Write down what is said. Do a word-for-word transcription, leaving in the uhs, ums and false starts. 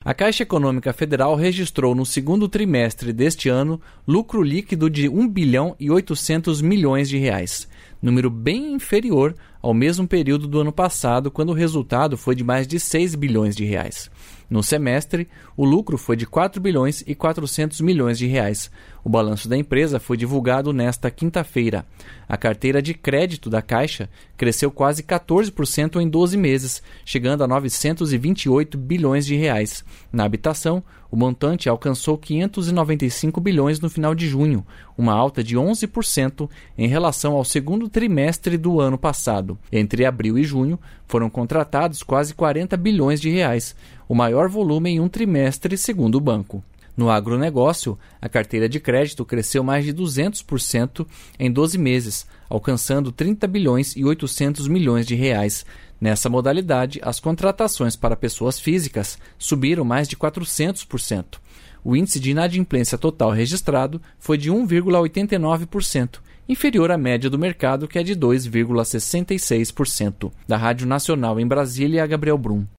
A Caixa Econômica Federal registrou no segundo trimestre deste ano lucro líquido de um bilhão e oitocentos milhões de reais, número bem inferior ao mesmo período do ano passado, quando o resultado foi de mais de seis bilhões de reais. No semestre, o lucro foi de quatro bilhões e quatrocentos milhões de reais. O balanço da empresa foi divulgado nesta quinta-feira. A carteira de crédito da Caixa cresceu quase quatorze por cento em doze meses, chegando a novecentos e vinte e oito bilhões de reais. Na habitação, o montante alcançou quinhentos e noventa e cinco bilhões no final de junho, uma alta de onze por cento em relação ao segundo trimestre do ano passado. Entre abril e junho, foram contratados quase quarenta bilhões de reais, o maior volume em um trimestre, segundo o banco. No agronegócio, a carteira de crédito cresceu mais de duzentos por cento em doze meses, alcançando trinta bilhões e oitocentos milhões de reais. Nessa modalidade, as contratações para pessoas físicas subiram mais de quatrocentos por cento. O índice de inadimplência total registrado foi de um vírgula oitenta e nove por cento, inferior à média do mercado, que é de dois vírgula sessenta e seis por cento. Da Rádio Nacional em Brasília, Gabriel Brum.